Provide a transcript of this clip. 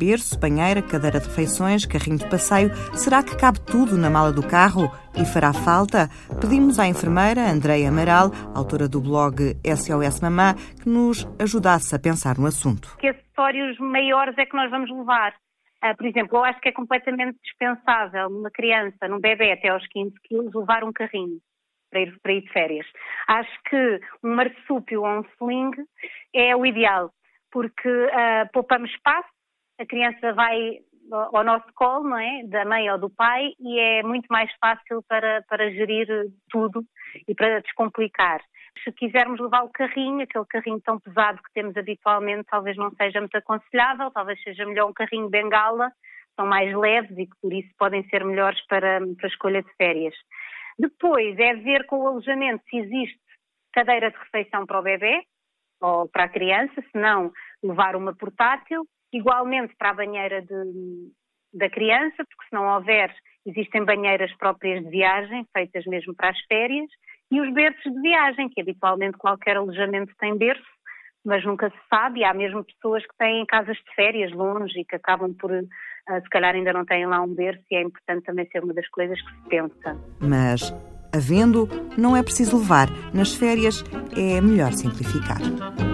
berço, banheira, cadeira de refeições, carrinho de passeio. Será que cabe tudo na mala do carro? E fará falta? Pedimos à enfermeira Andreia Amaral, autora do blog SOS Mamã, que nos ajudasse a pensar no assunto. Que acessórios maiores é que nós vamos levar? Por exemplo, eu acho que é completamente dispensável numa criança, num bebê até aos 15 quilos, levar um carrinho para ir de férias. Acho que um marsúpio ou um sling é o ideal, porque poupamos espaço, a criança vai ao nosso colo, não é? Da mãe ou do pai, e é muito mais fácil para gerir tudo e para descomplicar. Se quisermos levar o carrinho, aquele carrinho tão pesado que temos habitualmente, talvez não seja muito aconselhável, talvez seja melhor um carrinho bengala, são mais leves e que por isso podem ser melhores para a escolha de férias. Depois é ver com o alojamento se existe cadeira de refeição para o bebê ou para a criança, se não, levar uma portátil, igualmente para a banheira da criança, porque se não houver, existem banheiras próprias de viagem, feitas mesmo para as férias, e os berços de viagem, que habitualmente qualquer alojamento tem berço, mas nunca se sabe, e há mesmo pessoas que têm casas de férias longe e que acabam por, se calhar ainda não têm lá um berço, e é importante também ser uma das coisas que se pensa. Mas, havendo, não é preciso levar. Nas férias é melhor simplificar.